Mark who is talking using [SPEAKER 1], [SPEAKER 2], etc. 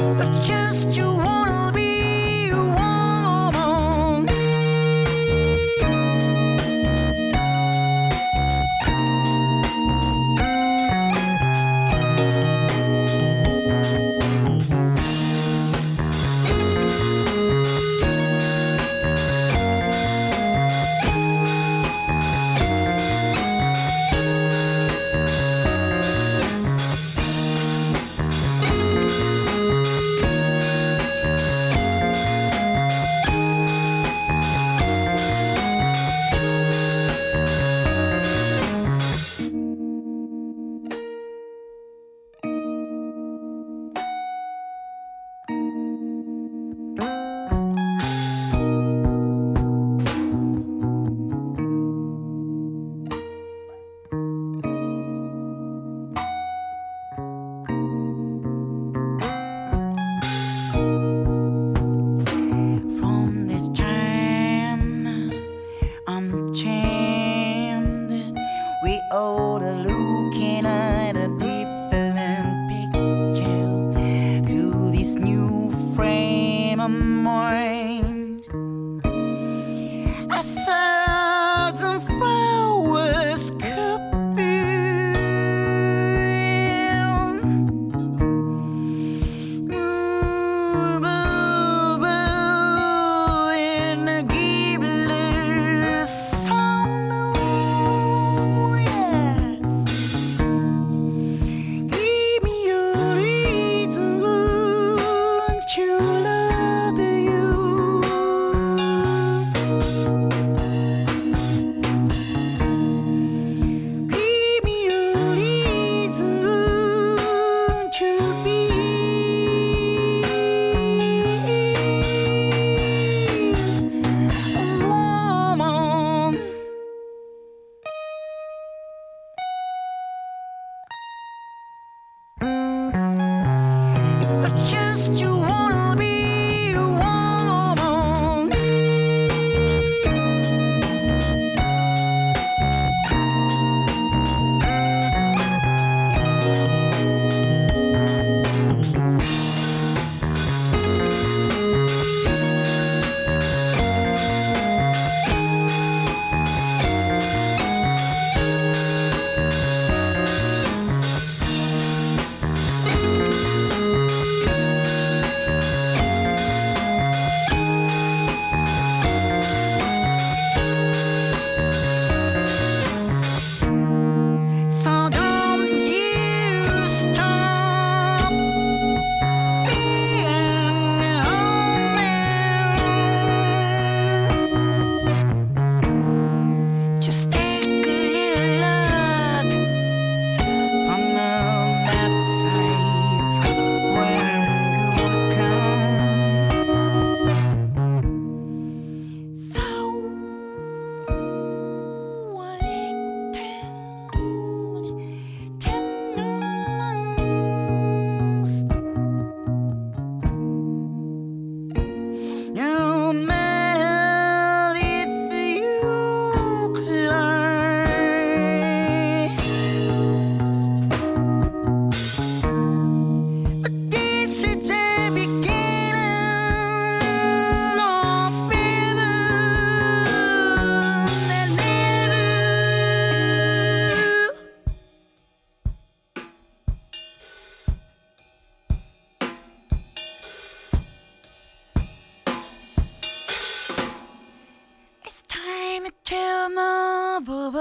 [SPEAKER 1] Just you wanna be a woman. From this time unchained, we all are looking at a different picture through this new frame of mind. A thousand flowers could just you wanna be a woman. So don't you stop being a man. Just take a little look from that side when you come. So no matter if you cry, but this is the beginning of heaven and never. It's time to tell my